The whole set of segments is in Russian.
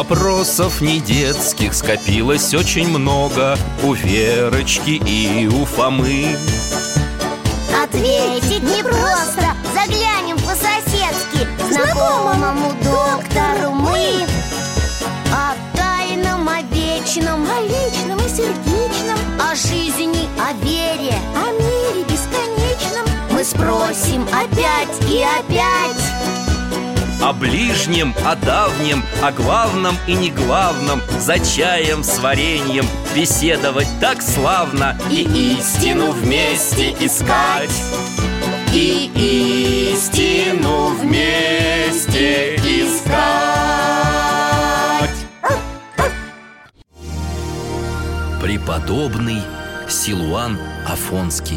Вопросов не детских скопилось очень много у Верочки и у Фомы. Ответить непросто, заглянем по-соседски к знакомому доктору мы. О тайном, о вечном, о личном и сердечном, о жизни, о вере, о мире бесконечном мы спросим опять и опять. О ближнем, о давнем, о главном и неглавном, за чаем с вареньем беседовать так славно. И истину вместе искать, и истину вместе искать. Преподобный Силуан Афонский.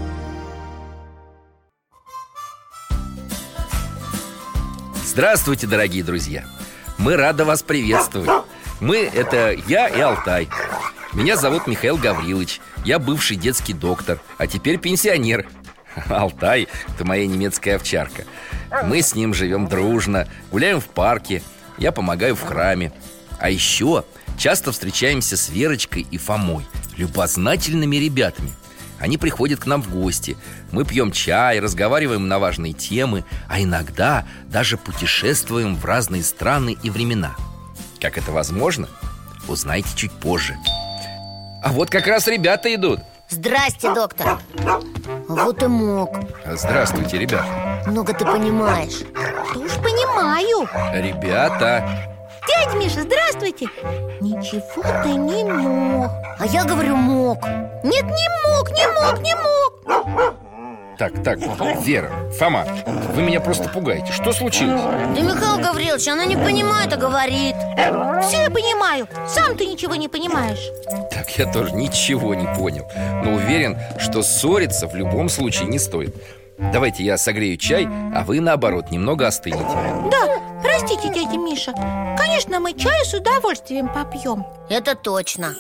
Здравствуйте, дорогие друзья! Мы рады вас приветствовать. Мы — это я и Алтай. Меня зовут Михаил Гаврилович. Я бывший детский доктор, а теперь пенсионер. Алтай — это моя немецкая овчарка. Мы с ним живем дружно, гуляем в парке, я помогаю в храме. А еще часто встречаемся с Верочкой и Фомой, любознательными ребятами. Они приходят к нам в гости. Мы пьем чай, разговариваем на важные темы, а иногда даже путешествуем в разные страны и времена. Как это возможно, узнаете чуть позже. А вот как раз ребята идут. Здрасте, доктор. Вот и мог. Здравствуйте, ребята. Много ты понимаешь. Да уж понимаю. Ребята. Дядя Миша, здравствуйте. Ничего ты не мог. А я говорю, мог. Нет, не мог. Так, Вера, Фома, вы меня просто пугаете. Что случилось? Да, Михаил Гаврилович, она не понимает, а говорит. Все я понимаю, сам ты ничего не понимаешь. Так, я тоже ничего не понял. Но уверен, что ссориться в любом случае не стоит. Давайте я согрею чай, а вы, наоборот, немного остынете. Да, простите, дядя Миша. Конечно, мы чаю с удовольствием попьем. Это точно.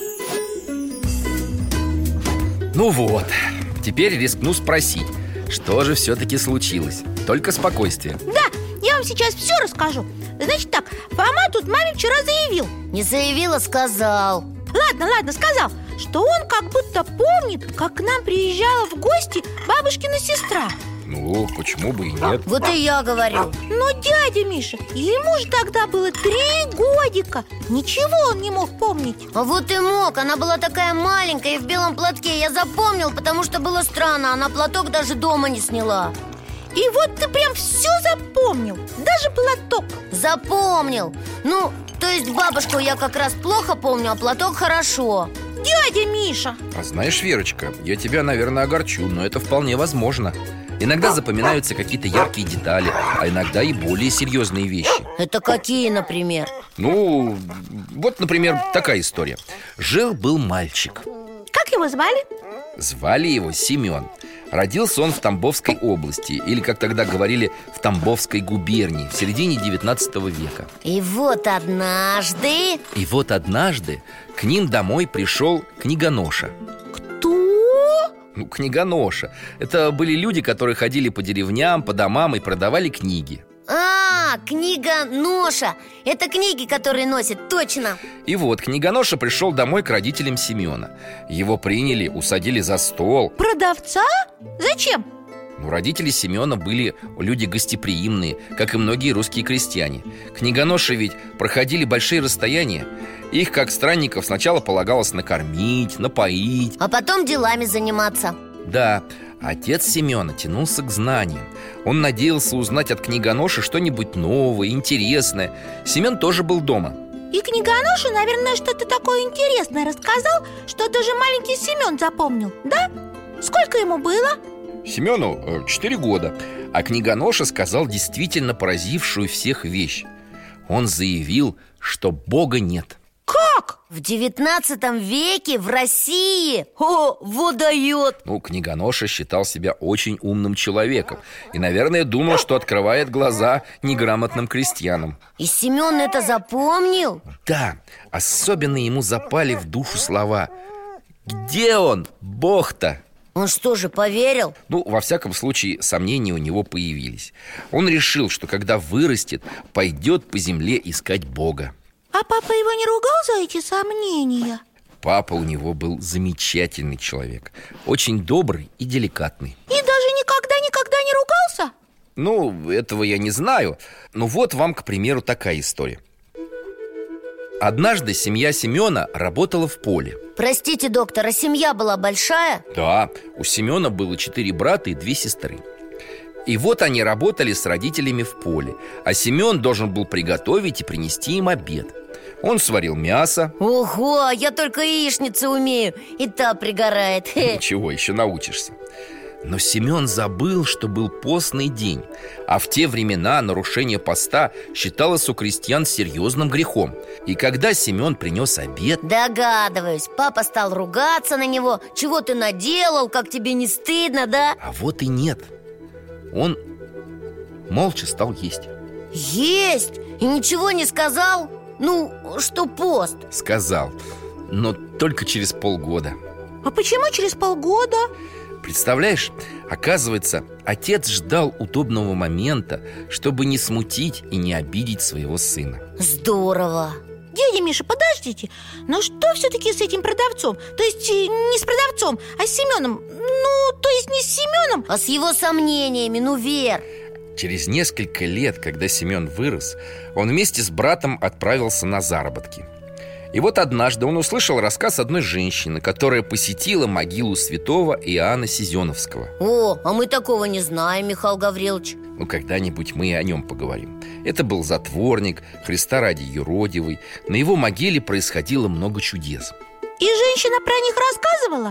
Ну вот, теперь рискну спросить, что же все-таки случилось? Только спокойствие. Да, я вам сейчас все расскажу. Значит так, Фома тут маме вчера заявил. Не заявил, а сказал. Ладно, сказал, что он как будто помнит, как к нам приезжала в гости бабушкина сестра. Ну, почему бы и нет? Вот и я говорю. Но дядя Миша, ему же тогда было 3 годика. Ничего он не мог помнить. А вот и мог, она была такая маленькая и в белом платке. Я запомнил, потому что было странно. Она платок даже дома не сняла. И вот ты прям все запомнил, даже платок. Запомнил. Ну, то есть бабушку я как раз плохо помню, а платок хорошо. Дядя Миша! А знаешь, Верочка, я тебя, наверное, огорчу, но это вполне возможно. Иногда запоминаются какие-то яркие детали, а иногда и более серьезные вещи. Это какие, например? Ну, вот, например, такая история. Жил-был мальчик. Как его звали? Звали его Семен. Родился он в Тамбовской области, или, как тогда говорили, в Тамбовской губернии, в середине 19 века. И вот однажды к ним домой пришел книгоноша. Кто? Ну, книгоноша. Это были люди, которые ходили по деревням, по домам и продавали книги. Книга-ноша. Это книги, которые носят, точно. И вот книгоноша пришел домой к родителям Семена. Его приняли, усадили за стол. Продавца? Зачем? Ну, родители Семена были люди гостеприимные, как и многие русские крестьяне. Книгоноши ведь проходили большие расстояния. Их, как странников, сначала полагалось накормить, напоить, а потом делами заниматься. Да, отец Семена тянулся к знаниям. Он надеялся узнать от книгоноши что-нибудь новое, интересное. Семен тоже был дома. И книгоноша, наверное, что-то такое интересное рассказал, что даже маленький Семен запомнил, да? Сколько ему было? Семену 4 года. А книгоноша сказал действительно поразившую всех вещь. Он заявил, что Бога нет. Как? В 19 веке в России? О, вот дает! Ну, книгоноша считал себя очень умным человеком и, наверное, думал, что открывает глаза неграмотным крестьянам. И Семен это запомнил? Да, особенно ему запали в душу слова: «Где он, Бог-то?» Он что же, поверил? Ну, во всяком случае, сомнения у него появились. Он решил, что когда вырастет, пойдет по земле искать Бога. А папа его не ругал за эти сомнения? Папа у него был замечательный человек, очень добрый и деликатный. И даже никогда не ругался? Ну, этого я не знаю. Но вот вам, к примеру, такая история. Однажды семья Семена работала в поле. Простите, доктор, а семья была большая? Да, у Семена было 4 брата и 2 сестры. И вот они работали с родителями в поле, а Семен должен был приготовить и принести им обед. Он сварил мясо. Ого, я только яичницу умею, и та пригорает. Ничего, еще научишься. Но Семен забыл, что был постный день. А в те времена нарушение поста считалось у крестьян серьезным грехом. И когда Семен принес обед... Догадываюсь, папа стал ругаться на него. Чего ты наделал, как тебе не стыдно, да? А вот и нет. Он молча стал есть. Есть? И ничего не сказал? Ну, что пост? Сказал, но только через полгода. А почему через полгода? Представляешь, оказывается, отец ждал удобного момента, чтобы не смутить и не обидеть своего сына. Здорово. Дядя Миша, подождите, но что все-таки с этим продавцом? То есть не с продавцом, а с Семеном. Ну, то есть не с Семеном, а с его сомнениями, ну, Вер. Через несколько лет, когда Семен вырос, он вместе с братом отправился на заработки. И вот однажды он услышал рассказ одной женщины, которая посетила могилу святого Иоанна Сизеновского. О, а мы такого не знаем, Михаил Гаврилович. Ну, когда-нибудь мы и о нем поговорим. Это был затворник, Христа ради юродивый. На его могиле происходило много чудес. И женщина про них рассказывала?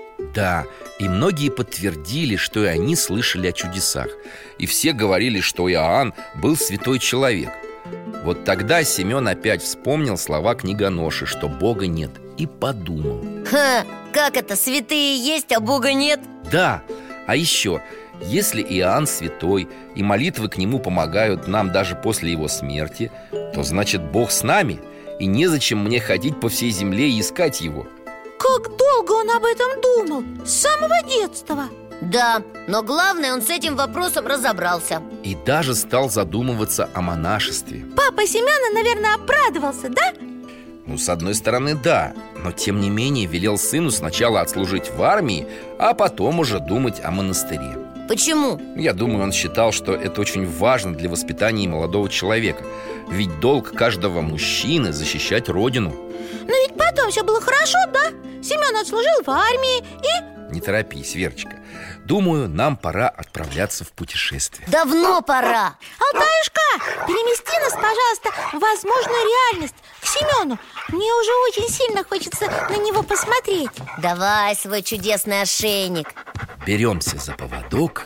Да, и многие подтвердили, что и они слышали о чудесах. И все говорили, что Иоанн был святой человек. Вот тогда Семен опять вспомнил слова книгоноши, что Бога нет, и подумал. Ха, как это, святые есть, а Бога нет? Да, а еще, если Иоанн святой, и молитвы к нему помогают нам даже после его смерти, то значит Бог с нами, и незачем мне ходить по всей земле и искать его. Как долго он об этом думал? С самого детства? Да, но главное, он с этим вопросом разобрался. И даже стал задумываться о монашестве. Папа Семена, наверное, обрадовался, да? Ну, с одной стороны, да. Но тем не менее велел сыну сначала отслужить в армии, а потом уже думать о монастыре. Почему? Я думаю, он считал, что это очень важно для воспитания молодого человека. Ведь долг каждого мужчины защищать родину. Но ведь потом все было хорошо, да? Семен отслужил в армии и... Не торопись, Верочка. Думаю, нам пора отправляться в путешествие. Давно пора. Алтаюшка, перемести нас, пожалуйста, в возможную реальность, к Семену. Мне уже очень сильно хочется на него посмотреть. Давай свой чудесный ошейник. Беремся за поводок,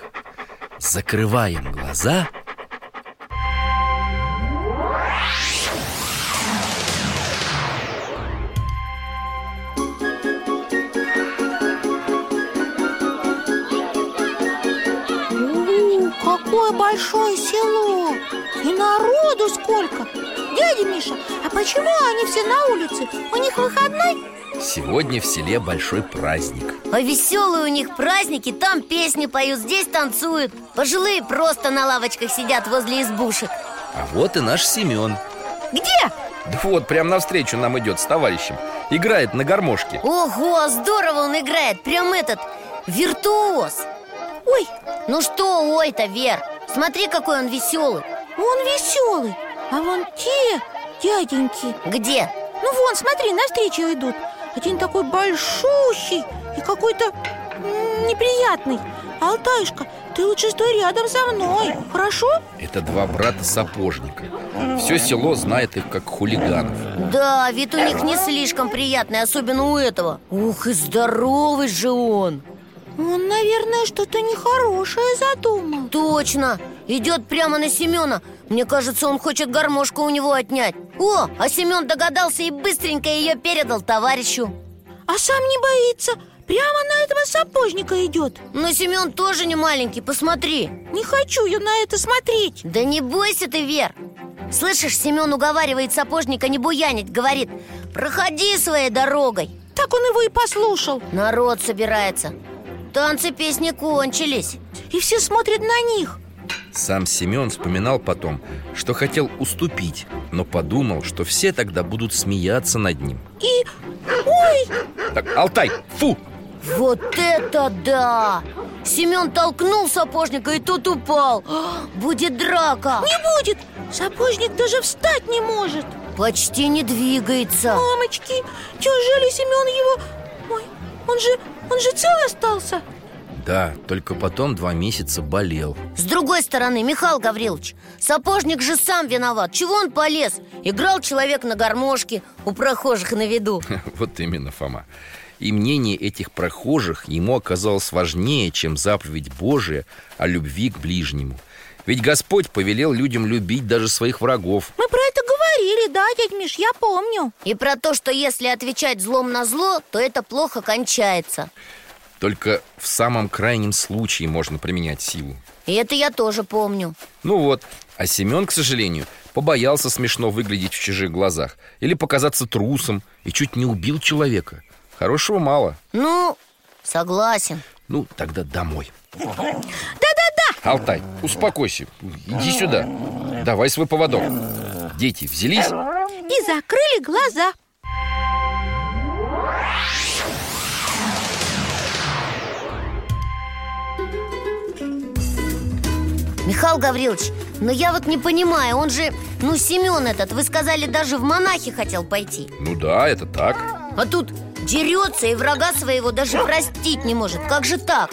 закрываем глаза. Какое большое село! И народу сколько! Дядя Миша, а почему они все на улице? У них выходной? Сегодня в селе большой праздник. А веселые у них праздники, там песни поют, здесь танцуют. Пожилые просто на лавочках сидят возле избушек. А вот и наш Семен. Где? Да вот, прямо навстречу нам идет с товарищем. Играет на гармошке. Ого, здорово он играет, прям этот, виртуоз. Ой, ну что ой-то, Вер, смотри, какой он веселый. он веселый, а вон те дяденьки. Где? Ну вон, смотри, навстречу идут. Один такой большущий и какой-то неприятный. Алтаюшка, ты лучше стой рядом со мной, хорошо? Это два брата-сапожника. Все село знает их как хулиганов. Да, вид у них не слишком приятный, особенно у этого. Ух, и здоровый же он. Он, наверное, что-то нехорошее задумал. Точно, идет прямо на Семена. Мне кажется, он хочет гармошку у него отнять. О, а Семен догадался и быстренько ее передал товарищу. А сам не боится, прямо на этого сапожника идет. Но Семен тоже не маленький, посмотри. Не хочу я на это смотреть. Да не бойся ты, Вер. Слышишь, Семен уговаривает сапожника не буянить. Говорит, проходи своей дорогой. Так он его и послушал. Народ собирается. Танцы, песни кончились. И все смотрят на них. Сам Семен вспоминал потом, что хотел уступить, но подумал, что все тогда будут смеяться над ним. И... Ой! Так, Алтай, фу! Вот это да! Семен толкнул сапожника, и тот упал. Будет драка. Не будет! Сапожник даже встать не может. Почти не двигается. Мамочки, неужели Семен его... Ой, он же цел остался? Да, только потом 2 месяца болел. С другой стороны, Михаил Гаврилович, сапожник же сам виноват. Чего он полез? Играл человек на гармошке у прохожих на виду. Вот именно, Фома. И мнение этих прохожих ему оказалось важнее, чем заповедь Божия о любви к ближнему. Ведь Господь повелел людям любить даже своих врагов. Мы про это говорили, да, дядь Миш, я помню. И про то, что если отвечать злом на зло, то это плохо кончается. Только в самом крайнем случае можно применять силу. И это я тоже помню. Ну вот, а Семен, к сожалению, побоялся смешно выглядеть в чужих глазах или показаться трусом и чуть не убил человека. Хорошего мало. Ну, согласен. Ну, тогда домой. Да-да-да! Алтай, успокойся, иди сюда. Давай свой поводок. Дети взялись? И закрыли глаза. Михаил Гаврилович, но я вот не понимаю, он же, Семен этот, вы сказали, даже в монахи хотел пойти. Ну да, это так. А тут дерется и врага своего даже простить не может. Как же так?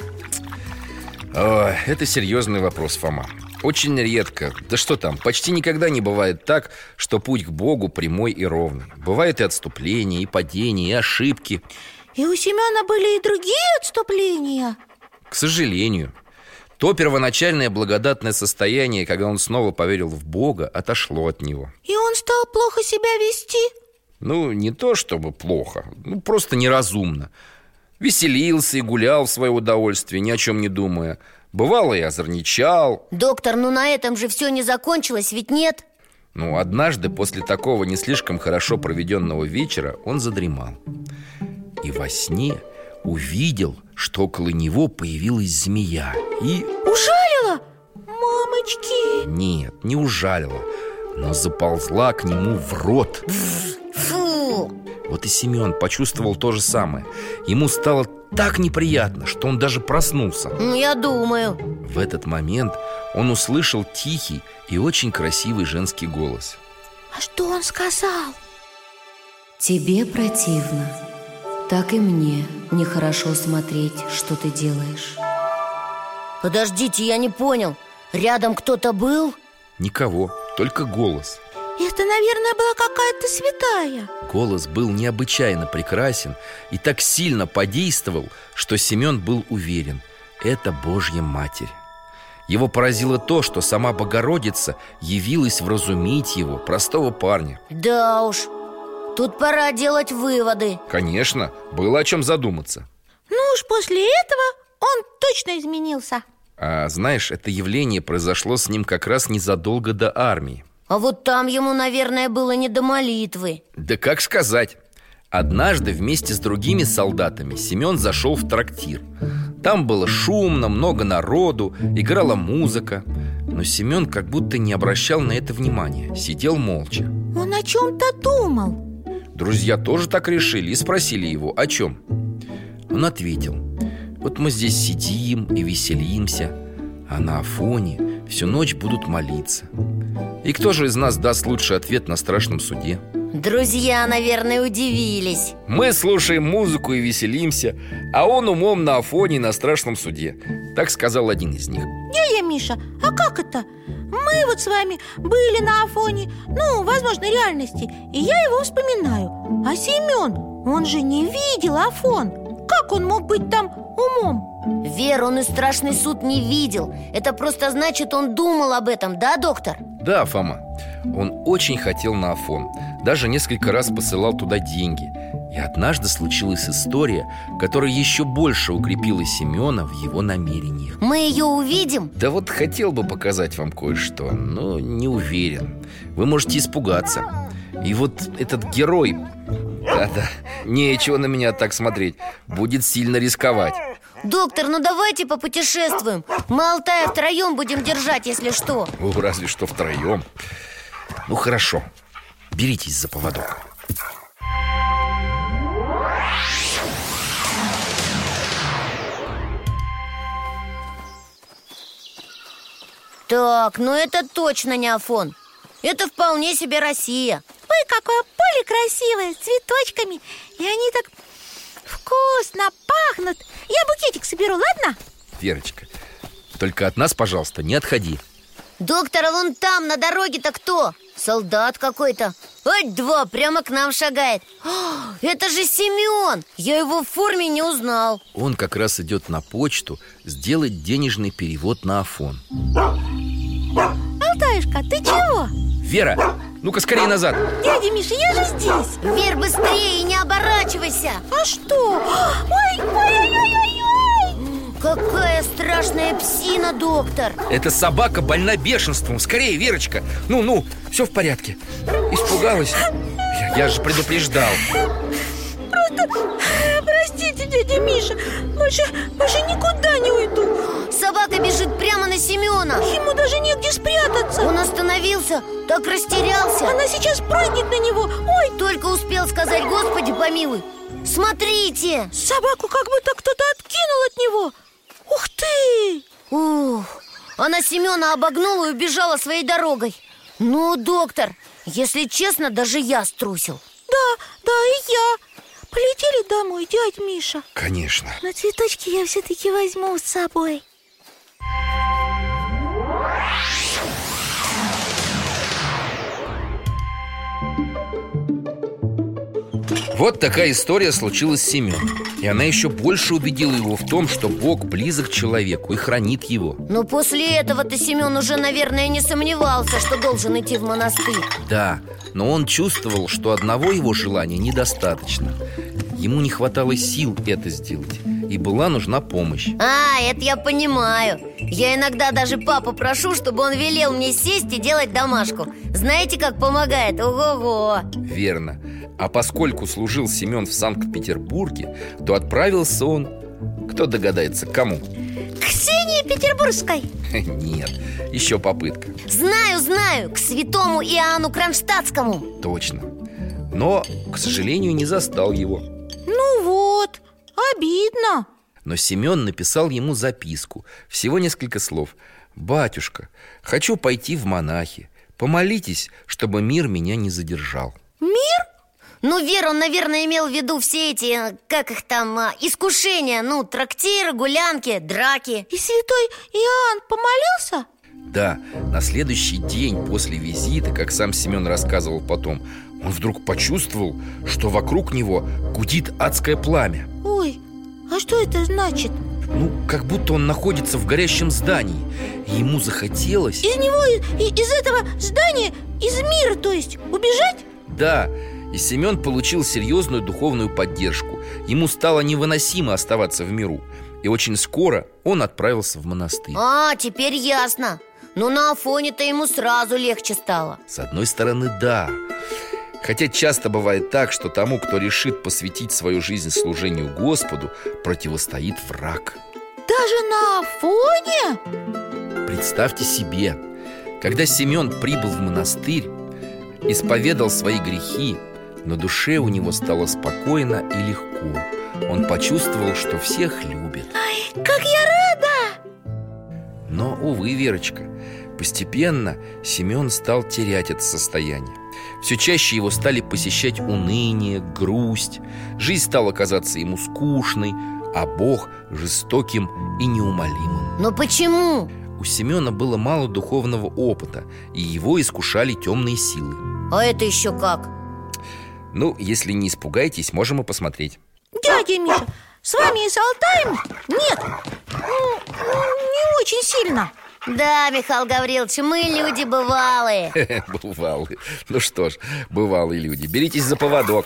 Ой, это серьезный вопрос, Фома. Очень редко, да что там, почти никогда не бывает так, что путь к Богу прямой и ровный. Бывают и отступления, и падения, и ошибки. И у Семена были и другие отступления? К сожалению. То первоначальное благодатное состояние, когда он снова поверил в Бога, отошло от него. И он стал плохо себя вести? Ну, не то чтобы плохо, просто неразумно. Веселился и гулял в свое удовольствие, ни о чем не думая. Бывало и озорничал. Доктор, на этом же все не закончилось, ведь нет? Однажды после такого не слишком хорошо проведенного вечера он задремал. И во сне увидел, что около него появилась змея и... Ужалила? Мамочки! Нет, не ужалила, но заползла к нему в рот. Фу! Вот и Семен почувствовал то же самое. Ему стало так неприятно, что он даже проснулся. Я думаю. В этот момент он услышал тихий и очень красивый женский голос. А что он сказал? Тебе противно. Так и мне нехорошо смотреть, что ты делаешь. Подождите, я не понял. Рядом кто-то был? Никого, только голос. Это, наверное, была какая-то святая. Голос был необычайно прекрасен и так сильно подействовал, что Семен был уверен – это Божья Матерь. Его поразило то, что сама Богородица явилась вразумить его, простого парня. Да уж, тут пора делать выводы. Конечно, было о чем задуматься. Ну уж после этого он точно изменился. А знаешь, это явление произошло с ним как раз незадолго до армии. А вот там ему, наверное, было не до молитвы. Да как сказать. Однажды вместе с другими солдатами Семен зашел в трактир. Там было шумно, много народу, играла музыка. Но Семен как будто не обращал на это внимания, сидел молча. Он о чем-то думал. Друзья тоже так решили и спросили его, о чем. Он ответил: вот мы здесь сидим и веселимся, а на Афоне всю ночь будут молиться. И кто же из нас даст лучший ответ на страшном суде? Друзья, наверное, удивились. Мы слушаем музыку и веселимся, а он умом на Афоне на страшном суде. Так сказал один из них. Дядя Миша, а как это? Мы вот с вами были на Афоне, возможно, реальности, и я его вспоминаю. А Семен, он же не видел Афон. Как он мог быть там умом? Вера, он и страшный суд не видел. Это просто значит, он думал об этом, да, доктор? Да, Фома. Он очень хотел на Афон. Даже несколько раз посылал туда деньги. И однажды случилась история, которая еще больше укрепила Семена в его намерениях. Мы ее увидим? Да вот хотел бы показать вам кое-что, но не уверен. Вы можете испугаться. И вот этот герой... Да-да, нечего на меня так смотреть. Будет сильно рисковать. Доктор, ну давайте попутешествуем. Мы Алтая втроем будем держать, если что. Ну, разве что втроем. Ну, хорошо, беритесь за поводок. Так, ну это точно не Афон. Это вполне себе Россия. Ой, какое поле красивое, с цветочками. И они так вкусно пахнут. Я букетик соберу, ладно? Верочка, только от нас, пожалуйста, не отходи. Доктор, а вон там, на дороге-то кто? Солдат какой-то. Ать, два, прямо к нам шагает. Это же Семен! Я его в форме не узнал. Он как раз идет на почту сделать денежный перевод на Афон. Алтаюшка, ты чего? Вера, ну-ка скорее назад. Дядя Миша, я же здесь. Вер, быстрее и не оборачивайся. А что? Ой, ой-ой-ой-ой-ой! Какая страшная псина, доктор. Эта собака больна бешенством. Скорее, Верочка. Ну, все в порядке. Испугалась? Я же предупреждал. Простите, дядя Миша, больше никуда не уйду. Собака бежит прямо на Семена. Ему даже негде спрятаться. Он остановился, так растерялся. Она сейчас прыгнет на него. Ой, Только успел сказать: Господи помилуй. Смотрите. собаку как будто кто-то откинул от него. Ух ты! Ух, она Семена обогнула и убежала своей дорогой. Ну, доктор, если честно, даже я струсил. Да, и я. Полетели домой, дядя Миша. Конечно. Но цветочки я все-таки возьму с собой. Вот такая история случилась с Семеном. И она еще больше убедила его в том, что Бог близок к человеку и хранит его. Но после этого-то Семен уже, наверное, не сомневался, что должен идти в монастырь. Да, но он чувствовал, что одного его желания недостаточно. Ему не хватало сил это сделать, и была нужна помощь. Это я понимаю. Я иногда даже папу прошу, чтобы он велел мне сесть и делать домашку. Знаете, как помогает? Ого-го! Верно. А поскольку служил Семен в Санкт-Петербурге, то отправился он, кто догадается, к кому? Ксении Петербургской. Нет, еще попытка. Знаю, к святому Иоанну Кронштадтскому. Точно. Но, к сожалению, не застал его. Ну вот, обидно. Но Семен написал ему записку. Всего несколько слов. «Батюшка, хочу пойти в монахи. Помолитесь, чтобы мир меня не задержал». Мир? Ну, Вера, он, наверное, имел в виду все эти, как их там, искушения. Ну, трактиры, гулянки, драки. И святой Иоанн помолился? Да, на следующий день после визита, как сам Семен рассказывал потом, он вдруг почувствовал, что вокруг него гудит адское пламя. Ой, а что это значит? Ну, как будто он находится в горящем здании. И ему захотелось... Из него, из этого здания, из мира, то есть, убежать? Да, и Семен получил серьезную духовную поддержку. Ему стало невыносимо оставаться в миру. И очень скоро он отправился в монастырь. Теперь ясно. Но на Афоне-то ему сразу легче стало. С одной стороны, да. Хотя часто бывает так, что тому, кто решит посвятить свою жизнь служению Господу, противостоит враг. Даже на Афоне? Представьте себе, когда Семен прибыл в монастырь, исповедал свои грехи, на душе у него стало спокойно и легко. Он почувствовал, что всех любит. Ой, как я рада! Но, увы, Верочка, постепенно Семен стал терять это состояние. Все чаще его стали посещать уныние, грусть. Жизнь стала казаться ему скучной, а Бог жестоким и неумолимым. Но почему? У Семена было мало духовного опыта, и его искушали темные силы. А это еще как? Ну, если не испугаетесь, можем и посмотреть. Дядя Миша, с вами и с Алтаем? Нет, не очень сильно. Да, Михаил Гаврилович, мы люди бывалые. Бывалые. Ну что ж, бывалые люди. Беритесь за поводок.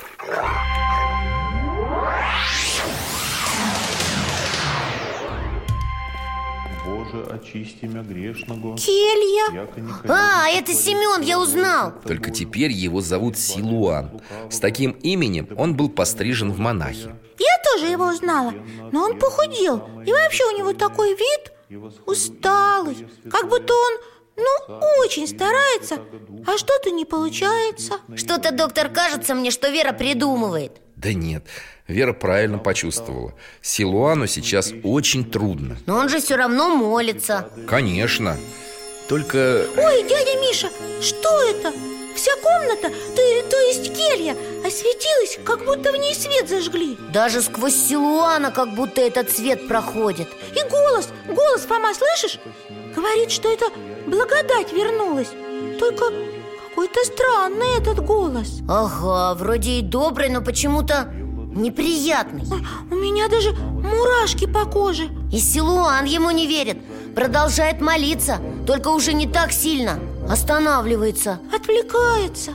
Боже, очисти мя грешного. Келья. Это Семен, я узнал. Только теперь его зовут Силуан. С таким именем он был пострижен в монахи. Я тоже его узнала. Но он похудел, и вообще у него такой вид усталый, как будто он, очень старается, а что-то не получается. Что-то, доктор, кажется мне, что Вера придумывает. Да нет, Вера правильно почувствовала. Силуану сейчас очень трудно. Но он же все равно молится. Конечно. Только... Ой, дядя Миша, что это? Вся комната, то есть келья, осветилась, как будто в ней свет зажгли. Даже сквозь Силуана как будто этот свет проходит. И голос, Фома, слышишь? Говорит, что это благодать вернулась. Только какой-то странный этот голос. Ага, вроде и добрый, но почему-то неприятный. Ой, у меня даже мурашки по коже. И Силуан ему не верит. Продолжает молиться, только уже не так сильно. Останавливается. Отвлекается.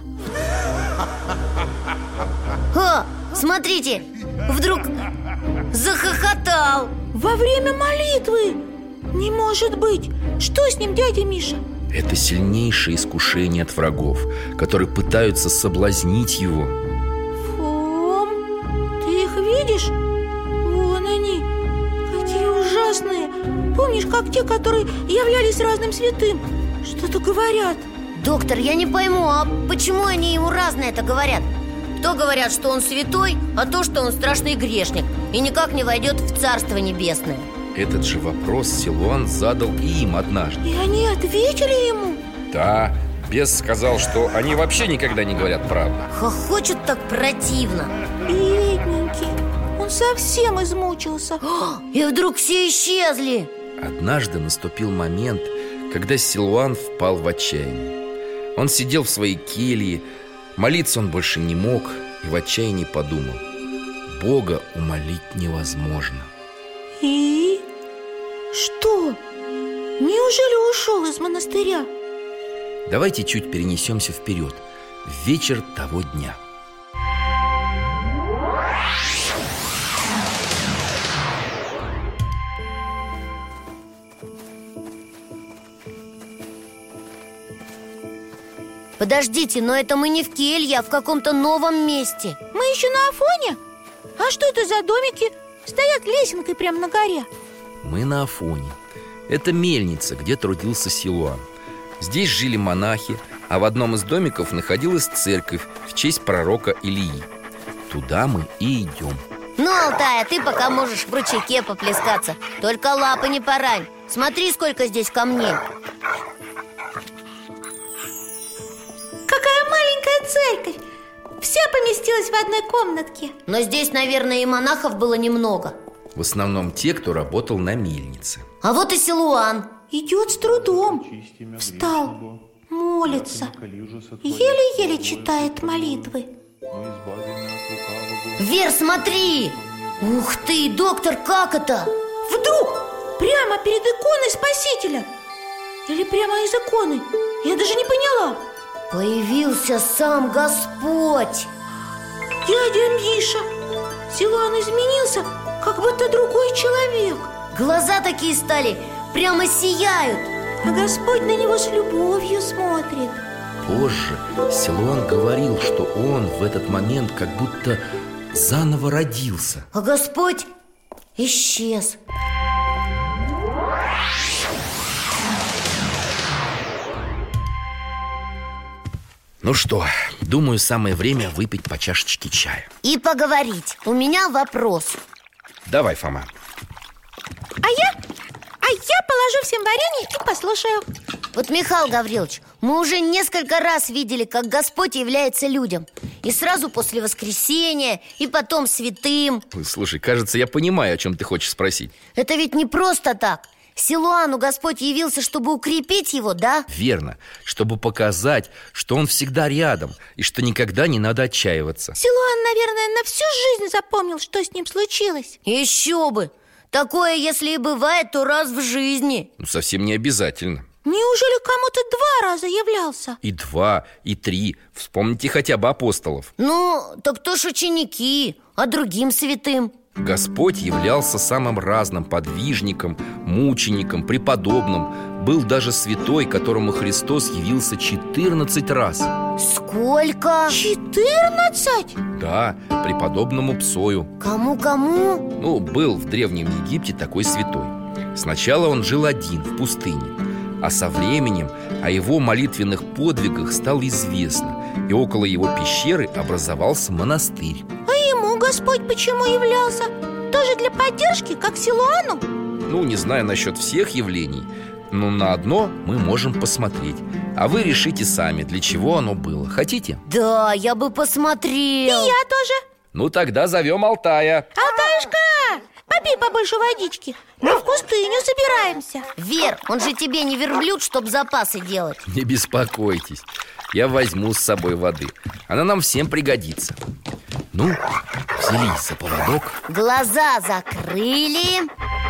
Смотрите, вдруг захохотал. Во время молитвы. Не может быть. Что с ним, дядя Миша? Это сильнейшее искушение от врагов, которые пытаются соблазнить его. Фом, ты их видишь? Вон они, какие ужасные. Помнишь, как те, которые являлись разным святым? Что-то говорят. Доктор, я не пойму, а почему они ему разное это говорят? То говорят, что он святой, а то, что он страшный грешник и никак не войдет в Царство Небесное. Этот же вопрос Силуан задал и им однажды. И они ответили ему? Да, бес сказал, что они вообще никогда не говорят правду. Хохочут так противно. Бедненький, он совсем измучился. И вдруг все исчезли. Однажды наступил момент, когда Силуан впал в отчаяние. Он сидел в своей келье, молиться он больше не мог и в отчаянии подумал: Бога умолить невозможно. И? Что? Неужели ушел из монастыря? Давайте чуть перенесемся вперед, в вечер того дня. Подождите, но это мы не в келье, а в каком-то новом месте. Мы еще на Афоне? А что это за домики? Стоят лесенкой прямо на горе. Мы на Афоне. Это мельница, где трудился Силуан. Здесь жили монахи, а в одном из домиков находилась церковь в честь пророка Илии. Туда мы и идем. Ну, Алтай, а ты пока можешь в ручейке поплескаться. Только лапы не порань. Смотри, сколько здесь камней. Какая маленькая церковь! Вся поместилась в одной комнатке. Но здесь, наверное, и монахов было немного. В основном те, кто работал на мельнице. А вот и Силуан. Идет с трудом. Встал, молится. Еле-еле читает молитвы. Вер, смотри! Ух ты, доктор, как это? Вдруг прямо перед иконой Спасителя. Или прямо из иконы. Я даже не поняла. Появился сам Господь. Дядя Миша, Силуан изменился, как будто другой человек. Глаза такие стали, прямо сияют. А Господь на него с любовью смотрит. Позже Силуан говорил, что он в этот момент как будто заново родился. А Господь исчез. Ну что, думаю, самое время выпить по чашечке чая. И поговорить. У меня вопрос. Давай, Фома. А я положу всем варенье и послушаю. Вот, Михаил Гаврилович, мы уже несколько раз видели, как Господь является людям. И сразу после воскресения, и потом святым. Слушай, кажется, я понимаю, о чем ты хочешь спросить. Это ведь не просто так. Силуану Господь явился, чтобы укрепить его, да? Верно, чтобы показать, что он всегда рядом и что никогда не надо отчаиваться. Силуан, наверное, на всю жизнь запомнил, что с ним случилось. Еще бы! Такое, если и бывает, то раз в жизни. Ну, совсем не обязательно. Неужели кому-то 2 раза являлся? И 2, и 3. Вспомните хотя бы апостолов. Ну, так кто ж ученики, а другим святым? Господь являлся самым разным подвижником, мучеником, преподобным. Был даже святой, которому Христос явился 14 раз. Сколько? 14? Да, преподобному Псою. Кому-кому? Ну, был в Древнем Египте такой святой. Сначала он жил один в пустыне, а со временем о его молитвенных подвигах стало известно, и около его пещеры образовался монастырь. А ему Господь почему являлся? Тоже для поддержки, как Силуану? Ну, не знаю насчет всех явлений, но на одно мы можем посмотреть. А вы решите сами, для чего оно было. Хотите? Да, я бы посмотрел. И я тоже. Ну, тогда зовем Алтая. Алтаюшка, попей побольше водички. Мы в пустыню собираемся. Вер, он же тебе не верблюд, чтоб запасы делать. Не беспокойтесь, я возьму с собой воды. Она нам всем пригодится. Ну, взялись за поводок. Глаза закрыли.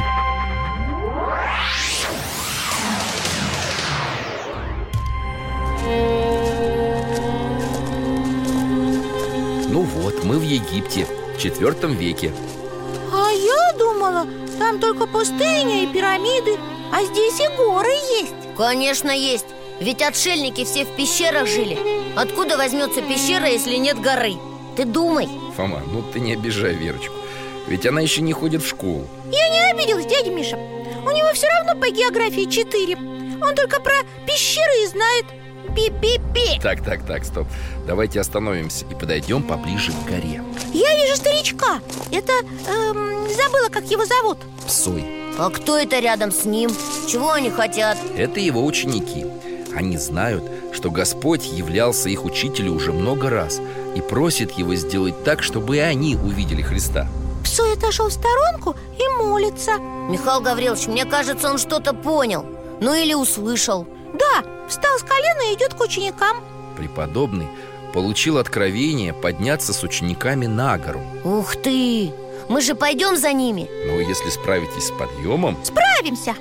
Ну вот, мы в Египте, в IV веке. А я думала, там только пустыня и пирамиды, а здесь и горы есть. Конечно, есть. Ведь отшельники все в пещерах жили. Откуда возьмется пещера, если нет горы? Ты думай. Фома, ну ты не обижай Верочку, ведь она еще не ходит в школу. Я не обиделась, дядя Миша. У него все равно по географии 4. Он только про пещеры и знает. Пи-пи-пи. Так, стоп. Давайте остановимся и подойдем поближе к горе. Я вижу старичка. Это, забыла, как его зовут. Псой. А кто это рядом с ним? Чего они хотят? Это его ученики. Они знают, что Господь являлся их учителю уже много раз и просит его сделать так, чтобы и они увидели Христа. Псой отошел в сторонку и молится. Михаил Гаврилович, мне кажется, он что-то понял. Ну или услышал. Да, встал с колена и идет к ученикам. Преподобный получил откровение подняться с учениками на гору. Ух ты! Мы же пойдем за ними. Но если справитесь с подъемом... Справимся.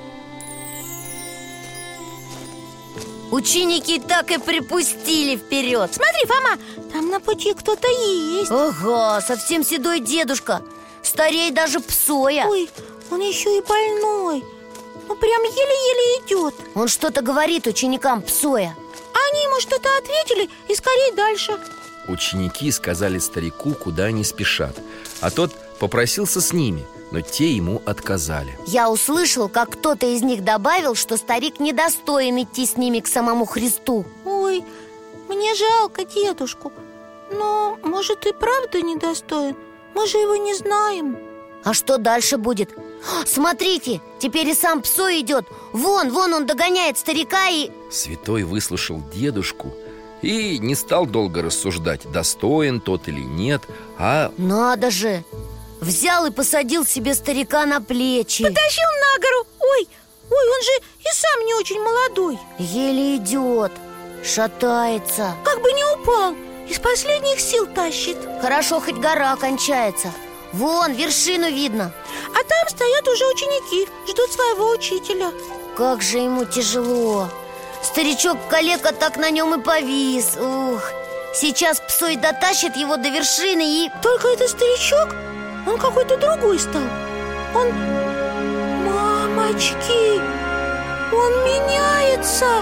Ученики так и припустили вперед. Смотри, Фома, там на пути кто-то есть. Ага, совсем седой дедушка. Старей даже Псоя. Ой, он еще и больной. Ну прям еле-еле идет. Он что-то говорит ученикам Псоя. Они ему что-то ответили и скорее дальше. Ученики сказали старику, куда они спешат, а тот попросился с ними, но те ему отказали. Я услышал, как кто-то из них добавил, что старик недостоин идти с ними к самому Христу. Ой, мне жалко дедушку. Но, может, и правда недостоин. Мы же его не знаем. А что дальше будет? Смотрите, теперь и сам Псой идет. Вон он догоняет старика и... Святой выслушал дедушку и не стал долго рассуждать, достоин тот или нет, а... Надо же! Взял и посадил себе старика на плечи. Потащил на гору. Ой, он же и сам не очень молодой. Еле идет, шатается. Как бы не упал, из последних сил тащит. Хорошо, хоть гора кончается. Вон, вершину видно. А там стоят уже ученики, ждут своего учителя. Как же ему тяжело. Старичок-калека так на нем и повис. Ух, сейчас Псой дотащит его до вершины и... Только это старичок, он какой-то другой стал. Он... Мамочки, он меняется.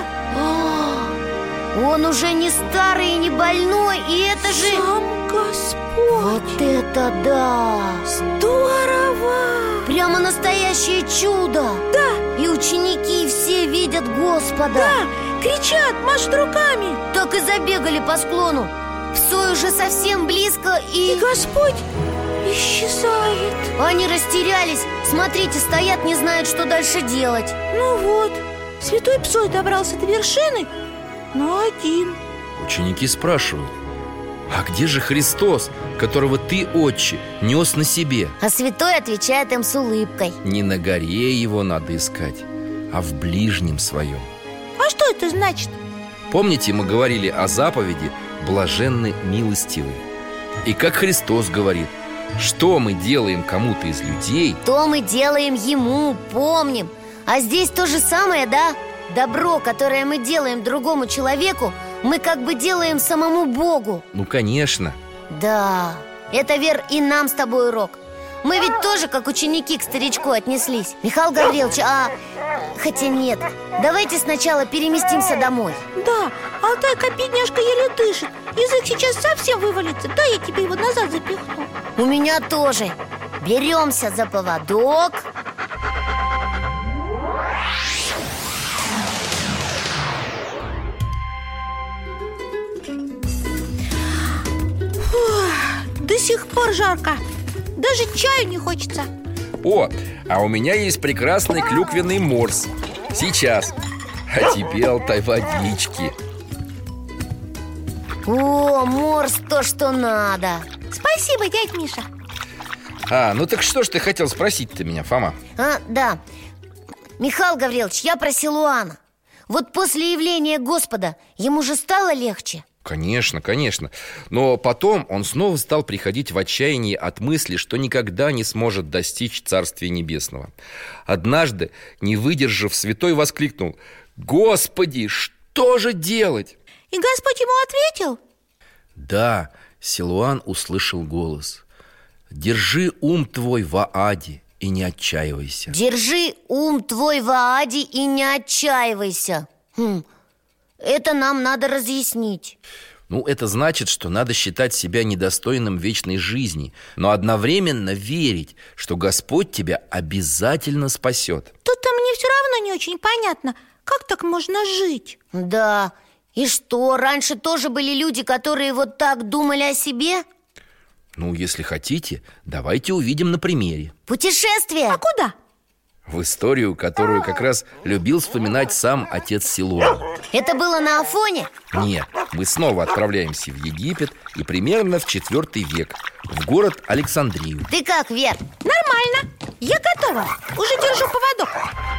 Он уже не старый и не больной, и это же... Сам Господь. Вот это да! Здорово! Прямо настоящее чудо! Да! И ученики все видят Господа. Да! Кричат, машут руками. Так и забегали по склону. Псой уже совсем близко И Господь исчезает. Они растерялись. Смотрите, стоят, не знают, что дальше делать. Ну вот, святой Псой добрался до вершины, но один. Ученики спрашивают: а где же Христос, которого ты, Отче, нес на себе? А святой отвечает им с улыбкой: не на горе его надо искать, а в ближнем своем. А что это значит? Помните, мы говорили о заповеди «блаженны милостивые». И как Христос говорит: что мы делаем кому-то из людей, то мы делаем ему, помним. А здесь то же самое, да? Добро, которое мы делаем другому человеку, мы как бы делаем самому Богу. Ну, конечно. Да, это, Вер, и нам с тобой урок. Мы ведь тоже как ученики к старичку отнеслись. Михаил Гаврилович, хотя нет, давайте сначала переместимся домой. Да, Алтайка, бедняжка, еле дышит. Язык сейчас совсем вывалится. Да, я тебе его назад запихну. У меня тоже. Беремся за поводок. До сих пор жарко. Даже чаю не хочется. О, а у меня есть прекрасный клюквенный морс. Сейчас. А тебе, Алтай, водички. О, морс, то, что надо. Спасибо, дядь Миша. Ну так что ж ты хотел спросить-то меня, Фома? Да. Михаил Гаврилович, я про Силуана. Вот после явления Господа ему же стало легче? Конечно, конечно. Но потом он снова стал приходить в отчаяние от мысли, что никогда не сможет достичь Царствия Небесного. Однажды, не выдержав, святой воскликнул: «Господи, что же делать?» И Господь ему ответил? Да, Силуан услышал голос: «Держи ум твой в Ааде и не отчаивайся». Держи ум твой в Ааде и не отчаивайся. Это нам надо разъяснить. Это значит, что надо считать себя недостойным вечной жизни, но одновременно верить, что Господь тебя обязательно спасет. Тут-то мне все равно не очень понятно, как так можно жить? Да, и что, раньше тоже были люди, которые вот так думали о себе? Если хотите, давайте увидим на примере. Путешествие? А куда? В историю, которую как раз любил вспоминать сам отец Силуан. Это было на Афоне? Нет, мы снова отправляемся в Египет и примерно в IV век, в город Александрию. Ты как, Вер? Нормально, я готова, уже держу поводок.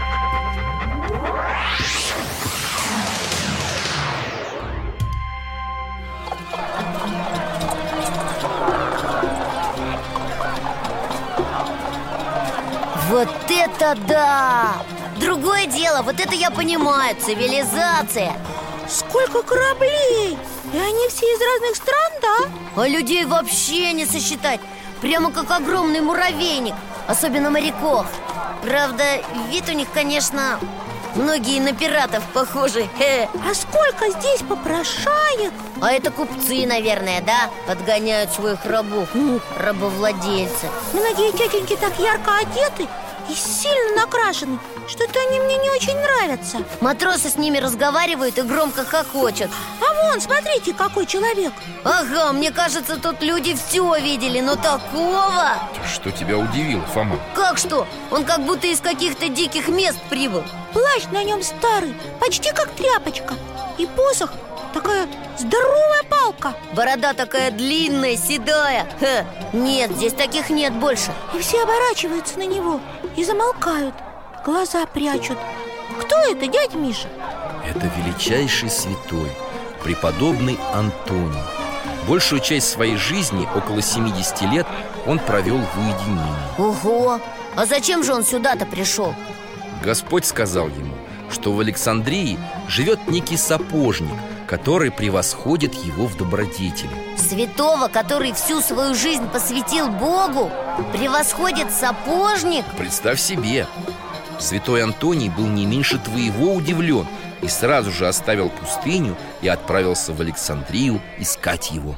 Вот это да! Другое дело, вот это я понимаю, цивилизация. Сколько кораблей! И они все из разных стран, да? А людей вообще не сосчитать. Прямо как огромный муравейник. Особенно моряков. Правда, вид у них, конечно, многие на пиратов похожи. А сколько здесь попрошаек? А это купцы, наверное, да? Подгоняют своих рабов. Рабовладельцы. Многие тетеньки так ярко одеты и сильно накрашены, что-то они мне не очень нравятся. Матросы с ними разговаривают и громко хохочут. А вон, смотрите, какой человек. Ага, мне кажется, тут люди все видели, но такого... Что тебя удивило, Фома? Как что? Он как будто из каких-то диких мест прибыл. Плащ на нем старый, почти как тряпочка. И посох такая здоровая палка. Борода такая длинная, седая. Нет, здесь таких нет больше. И все оборачиваются на него и замолкают, глаза прячут. Кто это, дядя Миша? Это величайший святой, преподобный Антоний. Большую часть своей жизни, около 70 лет, он провел в уединении. Ого! А зачем же он сюда-то пришел? Господь сказал ему, что в Александрии живет некий сапожник, который превосходит его в добродетели. Святого, который всю свою жизнь посвятил Богу, превосходит сапожник? Представь себе, святой Антоний был не меньше твоего удивлен и сразу же оставил пустыню и отправился в Александрию искать его.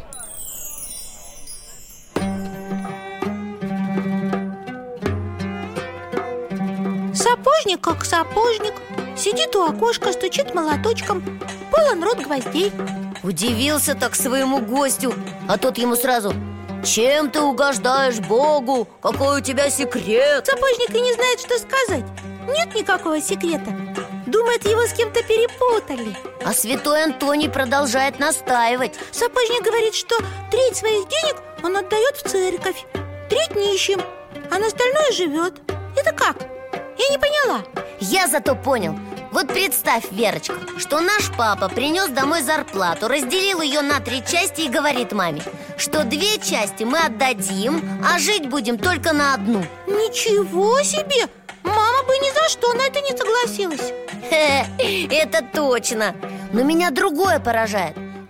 Сапожник как сапожник, сидит у окошка, стучит молоточком, полон рот гвоздей. Удивился так своему гостю, а тот ему сразу: чем ты угождаешь Богу? Какой у тебя секрет? Сапожник и не знает, что сказать. Нет никакого секрета. Думает, его с кем-то перепутали. А святой Антоний продолжает настаивать. Сапожник говорит, что треть своих денег он отдает в церковь, треть нищим, а на остальное живет. Это как? Я не поняла. Я зато понял. Вот представь, Верочка, что наш папа принес домой зарплату, разделил ее на 3 части и говорит маме, что 2 части мы отдадим, а жить будем только на 1. Ничего себе! Мама бы ни за что на это не согласилась. Это точно. Но меня другое поражает. По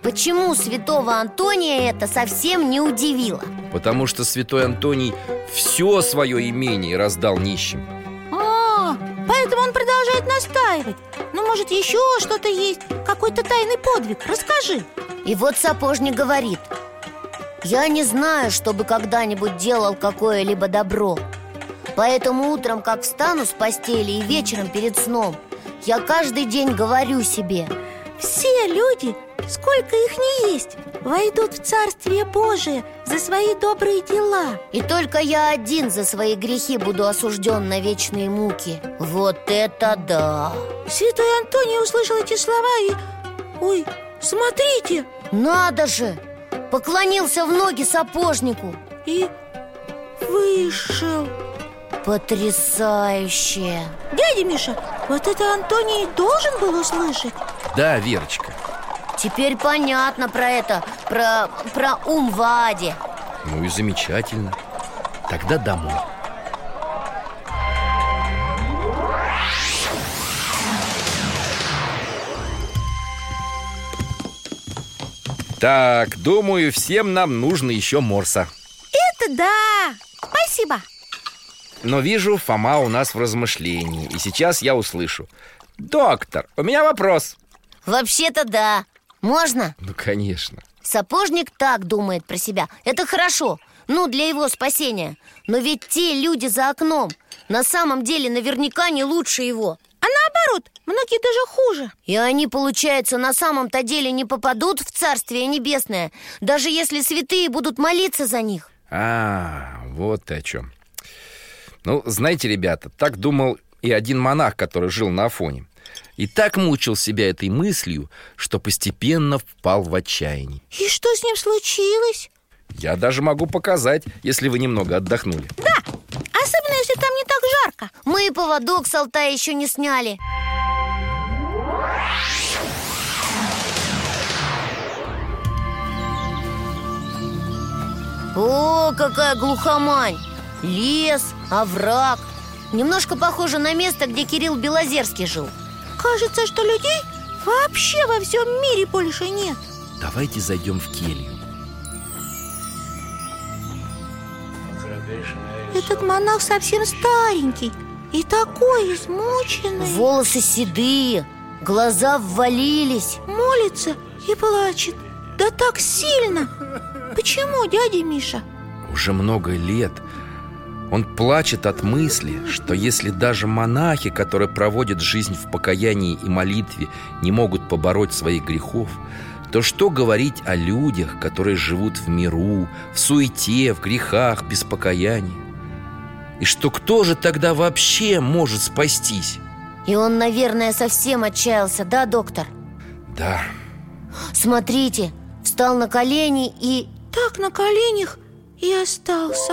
почему святого Антония это совсем не удивило? Потому что святой Антоний все свое имение раздал нищим. Поэтому он продолжает настаивать. Ну, может, еще что-то есть, какой-то тайный подвиг, расскажи. И вот сапожник говорит: я не знаю, чтобы когда-нибудь делал какое-либо добро. Поэтому утром, как встану с постели, и вечером перед сном, я каждый день говорю себе: все люди, сколько их ни есть, войдут в Царствие Божие за свои добрые дела. И только я один за свои грехи буду осужден на вечные муки. Вот это да! Святой Антоний услышал эти слова и... Ой, смотрите! Надо же! Поклонился в ноги сапожнику И вышел. Потрясающе! Дядя Миша, вот это Антоний должен был услышать? Да, Верочка. Теперь понятно про это, про ум в аде. Ну и замечательно. Тогда домой. Так, думаю, всем нам нужно еще морса. Это да! Спасибо! Но вижу, Фома у нас в размышлении. И сейчас я услышу: доктор, у меня вопрос. Вообще-то да. Можно? Ну, конечно. Сапожник так думает про себя. Это хорошо, ну, для его спасения. Но ведь те люди за окном на самом деле наверняка не лучше его. А наоборот, многие даже хуже. И они, получается, на самом-то деле не попадут в Царствие Небесное, даже если святые будут молиться за них. Вот ты о чем. Ну, знаете, ребята, так думал и один монах, который жил на Афоне. И так мучил себя этой мыслью, что постепенно впал в отчаяние. И что с ним случилось? Я даже могу показать, если вы немного отдохнули. Да, особенно если там не так жарко. Мы и поводок с Алтая еще не сняли. О, какая глухомань! Лес, овраг. Немножко похоже на место, где Кирилл Белозерский жил. Кажется, что людей вообще во всем мире больше нет. Давайте зайдем в келью. Этот монах совсем старенький и такой измученный. Волосы седые, глаза ввалились. Молится и плачет. Да так сильно. Почему, дядя Миша? Уже много лет он плачет от мысли, что если даже монахи, которые проводят жизнь в покаянии и молитве, не могут побороть своих грехов, то что говорить о людях, которые живут в миру, в суете, в грехах, без покаяния? И что кто же тогда вообще может спастись? И он, наверное, совсем отчаялся, да, доктор? Да. Смотрите, встал на колени и... Так на коленях и остался.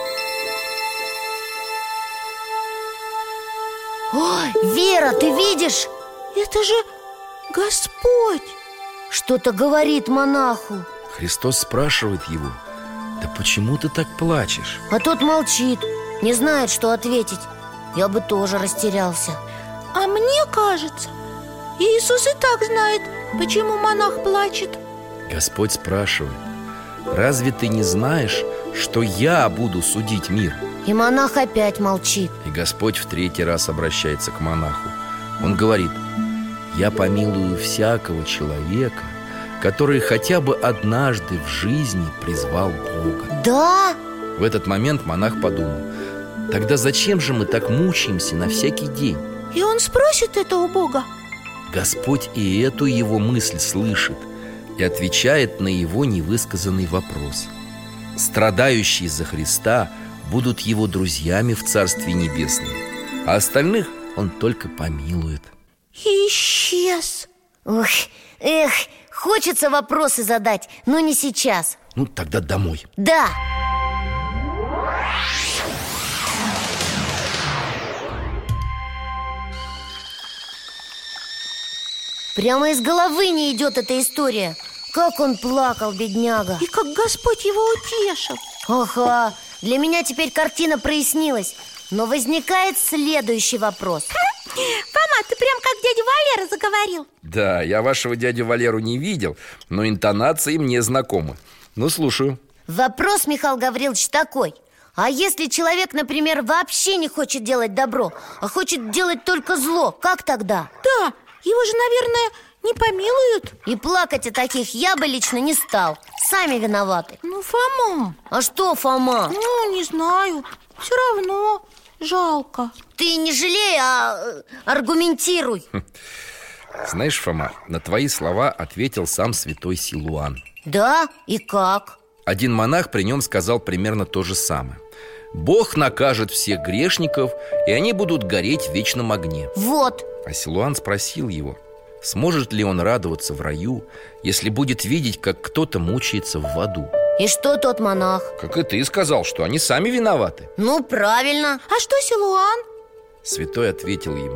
Ой, Вера, ты видишь? Это же Господь! Что-то говорит монаху. Христос спрашивает его: да почему ты так плачешь? А тот молчит, не знает, что ответить. Я бы тоже растерялся. А мне кажется, Иисус и так знает, почему монах плачет. Господь спрашивает: разве ты не знаешь, что я буду судить мир? И монах опять молчит. И Господь в третий раз обращается к монаху. Он говорит: я помилую всякого человека, который хотя бы однажды в жизни призвал Бога. Да? В этот момент монах подумал: тогда зачем же мы так мучаемся на всякий день? И он спросит это у Бога. Господь и эту его мысль слышит и отвечает на его невысказанный вопрос. Страдающие за Христа будут его друзьями в Царстве Небесном, а остальных он только помилует. И исчез. Ох, хочется вопросы задать, но не сейчас. Ну, тогда домой. Да. Прямо из головы не идет эта история. Как он плакал, бедняга. И как Господь его утешил. Ага, для меня теперь картина прояснилась. Но возникает следующий вопрос. Фома, ты прям как дядя Валера заговорил. Да, я вашего дядю Валеру не видел, но интонации мне знакомы. Ну, слушаю. Вопрос, Михаил Гаврилович, такой. А если человек, например, вообще не хочет делать добро, а хочет делать только зло, как тогда? Да, его же, наверное, не помилуют. И плакать о таких я бы лично не стал. Сами виноваты. Ну, Фома. А что, Фома? Ну, не знаю. Все равно жалко. Ты не жалей, а аргументируй. Знаешь, Фома, на твои слова ответил сам святой Силуан. Да? И как? Один монах при нем сказал примерно то же самое. Бог накажет всех грешников, и они будут гореть в вечном огне. Вот. А Силуан спросил его, сможет ли он радоваться в раю, если будет видеть, как кто-то мучается в аду. И что тот монах? Как и ты сказал, что они сами виноваты. Ну, правильно. А что Силуан? Святой ответил ему: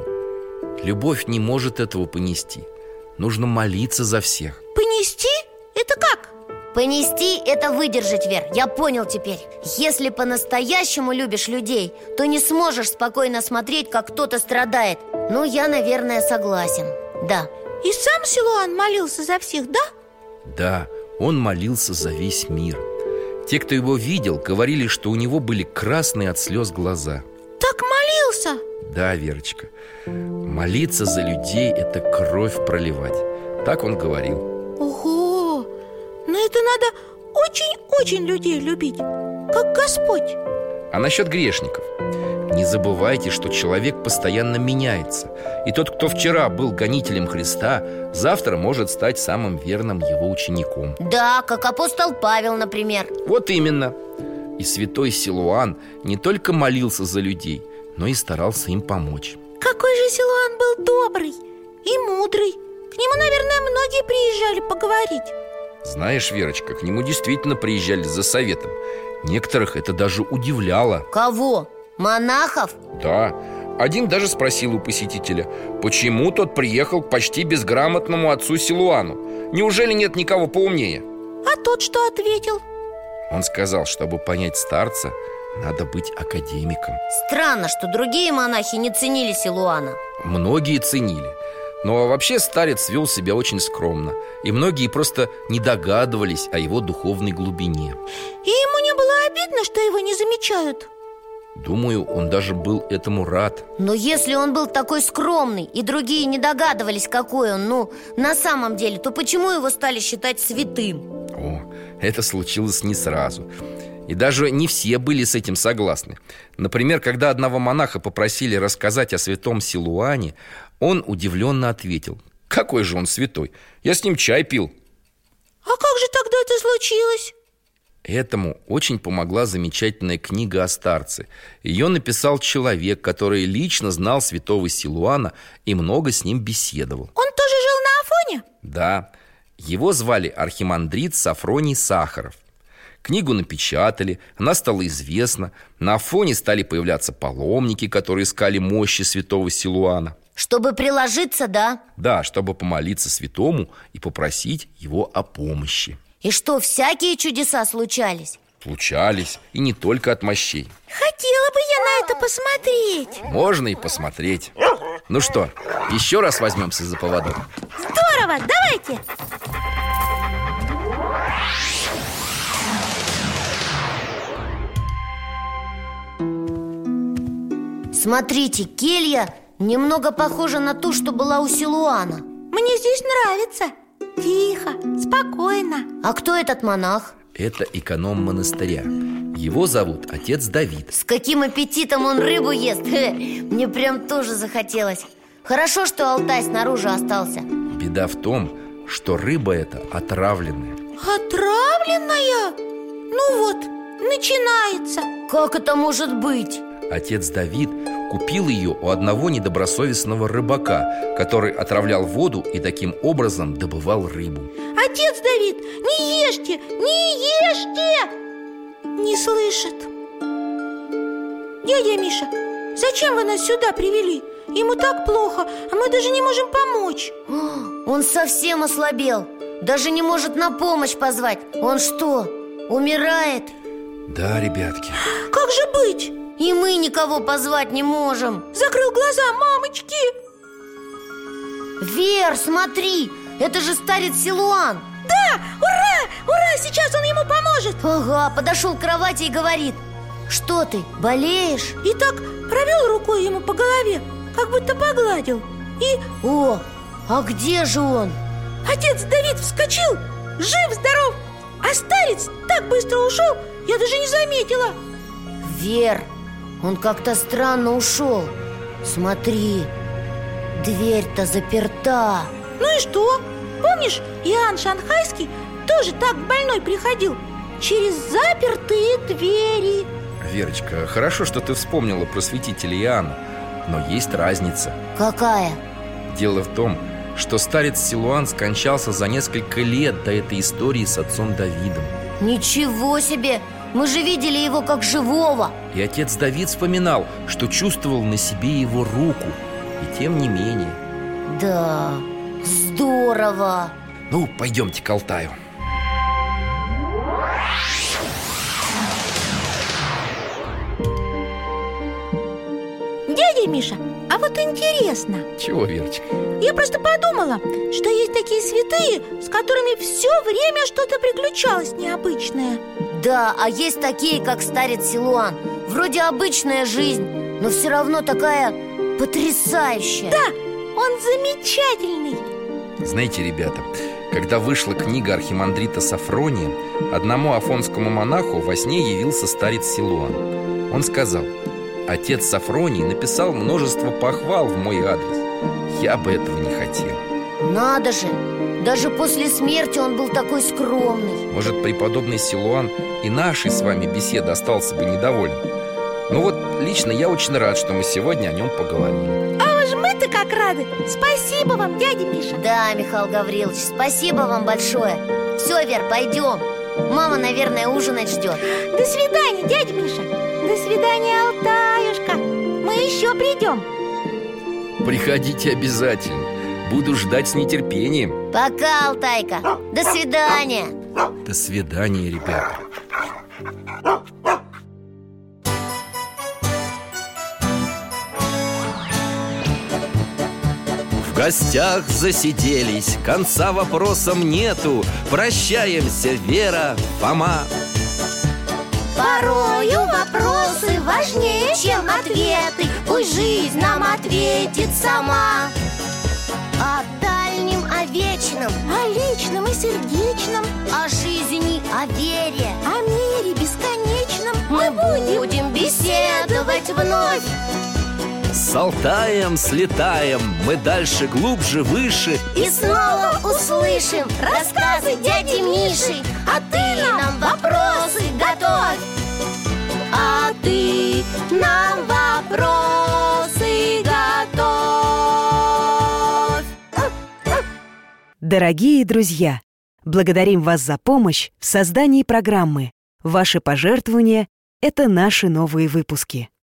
любовь не может этого понести. Нужно молиться за всех. Понести? Это как? Понести – это выдержать, Вер. Я понял теперь. Если по-настоящему любишь людей, то не сможешь спокойно смотреть, как кто-то страдает. Ну, я, наверное, согласен. Да. И сам Силуан молился за всех, да? Да, он молился за весь мир. Те, кто его видел, говорили, что у него были красные от слез глаза. Так молился? Да, Верочка, молиться за людей – это кровь проливать. Так он говорил. Ого! Но это надо очень-очень людей любить, как Господь. А насчет грешников? Не забывайте, что человек постоянно меняется. И тот, кто вчера был гонителем Христа, завтра может стать самым верным его учеником. Да, как апостол Павел, например. Вот именно. И святой Силуан не только молился за людей, но и старался им помочь. Какой же Силуан был добрый и мудрый. К нему, наверное, многие приезжали поговорить. Знаешь, Верочка, к нему действительно приезжали за советом. Некоторых это даже удивляло. Кого? Монахов? Да. Один даже спросил у посетителя, почему тот приехал к почти безграмотному отцу Силуану. Неужели нет никого поумнее? А тот что ответил? Он сказал, чтобы понять старца, надо быть академиком. Странно, что другие монахи не ценили Силуана. Многие ценили. Но вообще старец вел себя очень скромно, и многие просто не догадывались о его духовной глубине. И ему не было обидно, что его не замечают? Думаю, он даже был этому рад. Но если он был такой скромный, и другие не догадывались, какой он, на самом деле, то почему его стали считать святым? О, это случилось не сразу. И даже не все были с этим согласны. Например, когда одного монаха попросили рассказать о святом Силуане, он удивленно ответил: какой же он святой? Я с ним чай пил. А как же тогда это случилось? Этому очень помогла замечательная книга о старце. Ее написал человек, который лично знал святого Силуана и много с ним беседовал. Он тоже жил на Афоне? Да, его звали архимандрит Сафроний Сахаров. Книгу напечатали, она стала известна. На Афоне стали появляться паломники, которые искали мощи святого Силуана. Чтобы приложиться, да? Да, чтобы помолиться святому и попросить его о помощи. И что, всякие чудеса случались? Случались, и не только от мощей. Хотела бы я на это посмотреть. Можно и посмотреть. Ну что, еще раз возьмемся за поводок? Здорово, давайте. Смотрите, келья немного похожа на ту, что была у Силуана. Мне здесь нравится. Тихо, спокойно. А кто этот монах? Это эконом монастыря. Его зовут отец Давид. С каким аппетитом он рыбу ест. Мне прям тоже захотелось. Хорошо, что Алтай снаружи остался. Беда в том, что рыба эта отравленная. Отравленная? Ну вот, начинается. Как это может быть? Отец Давид купил ее у одного недобросовестного рыбака, который отравлял воду и таким образом добывал рыбу. Отец Давид, не ешьте, не ешьте! Не слышит. Дядя Миша, зачем вы нас сюда привели? Ему так плохо, а мы даже не можем помочь. Он совсем ослабел. Даже не может на помощь позвать. Он что, умирает? Да, ребятки. Как же быть? И мы никого позвать не можем. Закрыл глаза, мамочки. Вер, смотри, это же старец Силуан. Да, ура, ура, сейчас он ему поможет. Ага, подошел к кровати и говорит: что ты, болеешь? И так провел рукой ему по голове, как будто погладил. И О, а где же он? отец Давид вскочил, жив-здоров. А старец так быстро ушел, я даже не заметила. Вер, он как-то странно ушел. Смотри, дверь-то заперта. Ну и что? Помнишь, Иоанн Шанхайский тоже так больной приходил? Через запертые двери. Верочка, хорошо, что ты вспомнила про святителя Иоанна. Но есть разница. Какая? Дело в том, что старец Силуан скончался за несколько лет до этой истории с отцом Давидом. Ничего себе! Мы же видели его как живого. И отец Давид вспоминал, что чувствовал на себе его руку. И тем не менее. Да, здорово. Ну, пойдемте к Алтаю. Дядя Миша, а вот интересно, Чего, Верочка? я просто подумала, что есть такие святые, с которыми все время что-то приключалось необычное. Да, а есть такие, как старец Силуан. Вроде обычная жизнь, но все равно такая потрясающая. Да, он замечательный. Знаете, ребята, когда вышла книга архимандрита Сафрония, одному афонскому монаху во сне явился старец Силуан. Он сказал: отец Сафроний написал множество похвал в мой адрес. Я бы этого не хотел. Надо же, даже после смерти он был такой скромный. Может, преподобный Силуан и нашей с вами беседы остался бы недоволен. Ну вот, лично я очень рад, что мы сегодня о нем поговорили. А уж мы-то как рады. Спасибо вам, дядя Миша. Да, Михаил Гаврилович, спасибо вам большое. Все, Вер, пойдем. Мама, наверное, ужинать ждет. До свидания, дядя Миша. До свидания, Алтаюшка. Мы еще придем. Приходите обязательно. Буду ждать с нетерпением. Пока, Алтайка. До свидания. До свидания, ребята. В гостях засиделись, конца вопросам нету. Прощаемся, Вера, Фома. Порою вопросы важнее, чем ответы. Пусть жизнь нам ответит сама. О дальнем, о вечном, О личном и сердечном, о жизни, о вере о мире бесконечном мы будем беседовать вновь. С Алтаем слетаем, мы дальше, глубже, выше. И снова услышим рассказы дяди Миши. А ты нам вопросы готовь. А ты нам вопросы готовь. Дорогие друзья, благодарим вас за помощь в создании программы. Ваши пожертвования – это наши новые выпуски.